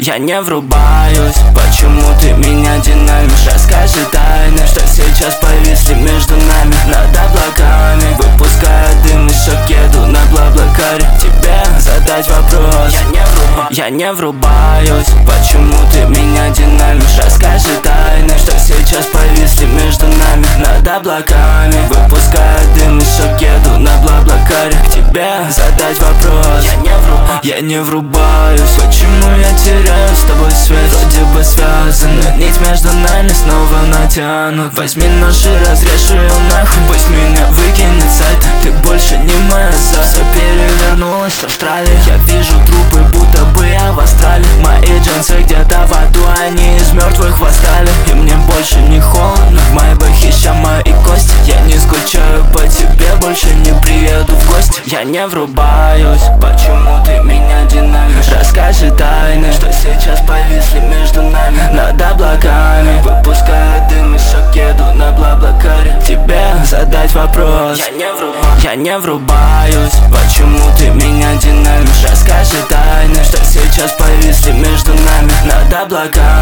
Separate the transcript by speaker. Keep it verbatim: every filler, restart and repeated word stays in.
Speaker 1: Я не врубаюсь, почему ты меня динамишь? Расскажи тайны, что сейчас повисли между нами над облаками. Выпуская дым из шокеду на Блаблакаре. Тебе задать вопрос, я не, вруба... я не врубаюсь, почему ты меня динамишь? Расскажи тайны, что сейчас повисли между нами над облаками. Выпуская дым из шокеду на Блаблакаре. К тебе задать вопрос, я не, вруба... я не врубаюсь, почему я теряю с тобой связь? Вроде бы связаны, нить между нами снова натянут. Возьми нож и разрежь ее нахуй, пусть меня выкинет сайт. Ты больше не моя за. Все перевернулось в Австралии. Я вижу трупы, будто бы я в астрале. Мои джинсы где-то в аду, они из мертвых восстали. И мне больше не холодно, в майбахе ща мои кости. Я не скучаю по тебе, больше не приеду в гости. Я не врубаюсь, почему ты меня динамишь? Расскажи тайны, что сейчас повисли между нами над облаками. Выпуская дым из шокеду на Блаблакаре. Тебе задать вопрос, я не врубаюсь, я не врубаюсь, почему ты меня динамишь? Расскажи тайны, что сейчас повисли между нами над облаками.